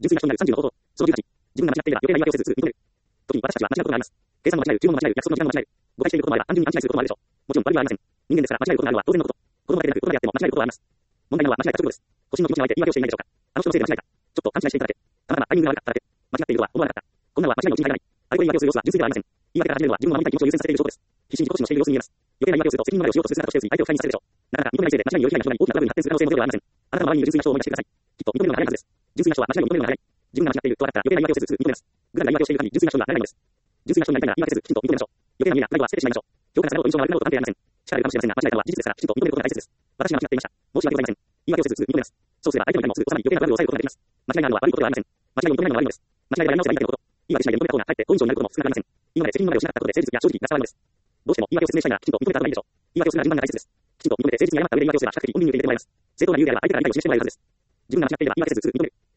純粋な人になる30の方法。その18、自分が間違っていれば余計な言い訳をせず認める。時に私たちは間違うことがあります。計算も間違える、注文も間違える、約束の時間も間違える。誤解していることもあれば、単純に勘違いすることもあるでしょう。もちろん悪意はありません。人間ですから間違えることがあるのは当然のこと。子供だけでなく、大人であっても間違えることはあります。問題なのは間違えた直後です。個人の気持ちにおいて言い訳をしていないでしょうか。あの人のせいで間違えた。ちょっと勘違いしていただけ。たまたまタイミングが悪かっただけ。間違っているとは思わなかった。こんなのは間違いのうちに入らない。あれこれ言い訳をする様子は純粋ではありません。言い訳から始めるのは自分の守りたい気持ちを優先させている証拠です。必死に自己主張している様子に見えます。余計な言い訳をすると責任逃れをしようとする姿として相手を不快にさせるでしょう。なかなか認めないせいで間違いによりない人が大きなトラブルに発展する可能性もゼロではありません。あなたの周りにいる純粋な人を思い出してください。きっと認めるのが早いはずです。純粋な人は間違いを認めるのが早い。自分が間違っていると分かったら余計な言い訳をせずすぐ認めます。ぐだぐだ言い訳をしている限り純粋な人にはなれないのです。純粋な人になりたいなら言い訳せずきちんと認めましょう。余計な無理なプライドは捨ててしまいましょう。評価されろと印象が悪くなることは関係ありません。力あるかもしれませんが間違えたのは事実ですからきちんと認めることが大切です。私が間違っていました。申し訳ございません。言い訳をせずすぐ認めます。そうすれば相手の痛みもすぐ収まり余計なトラブルを抑えることができます。間違いがあるのは悪いことではありません。間違いを認めないのが悪いのです。間違いがやり直せばいいだけのこと。言い訳しないで認めた方がかえって好印象になることも少なくありません。今まで責任逃れをしなかったことで誠実や正直が伝わるのです。どうしても言い訳を説明したいならきちんと認めた方がいいでしょう。言い訳をするのは順番が大切です。きちんと認めて誠実に謝った上で言い訳をすれば比較的本人に受け入れてもらえます。正当な理由であれば相手から理解を示してもらえるはずです。自分が間違っていれば言い訳せずすぐ認める。